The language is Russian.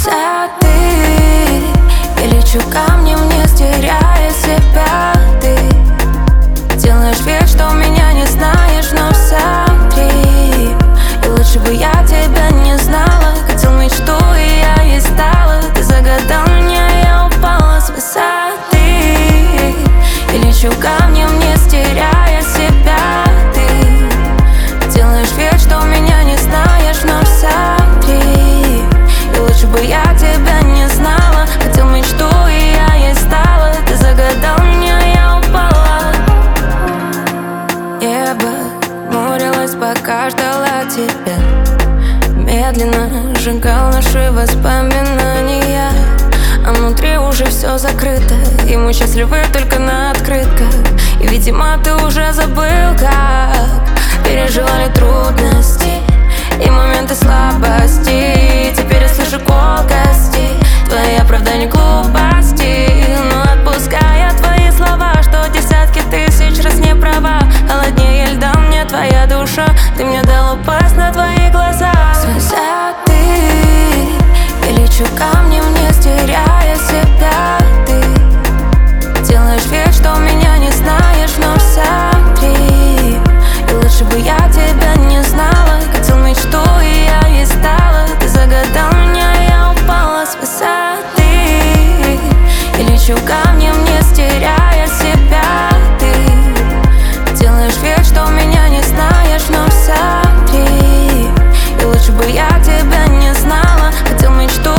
высоты. Я лечу камнем, не теряя себя. Ты делаешь вид, что меня не знаешь, но смотри, и лучше бы я тебя не знала. Хотел мечту, и я ей стала. Ты загадал меня, я упала с высоты. Я лечу камнем, не теряя себя. Ты делаешь вид, что меня не знаешь, но смотри, и лучше бы я тебя не знала. Хотел мечту, и я ей стала. Ты загадал меня, я упала. Небо хмурилось, пока ждала тебя. Медленно сжигал наши воспоминания, а внутри уже все закрыто, и мы счастливы только на открытках. И, видимо, ты уже забыл, как переживали трудности и моменты слабости. Теперь я слышу колкости, твои оправдания глупости. Но отпуская твои слова, что десятки тысяч раз не права. Холоднее льда мне твоя душа, ты мне дал упасть на твои глаза. С высоты я лечу камнем, не теряя себя. Ты делаешь вид, что меня не знаешь, но смотри, и лучше бы я тебя не знала. Хотел мечту, и я ей стала. Ты загадал меня, я упала с высоты. Я лечу камнем, не теряя себя. Ты делаешь вид, что меня не знаешь, но смотри, и лучше бы я тебя не знала. Хотел мечту,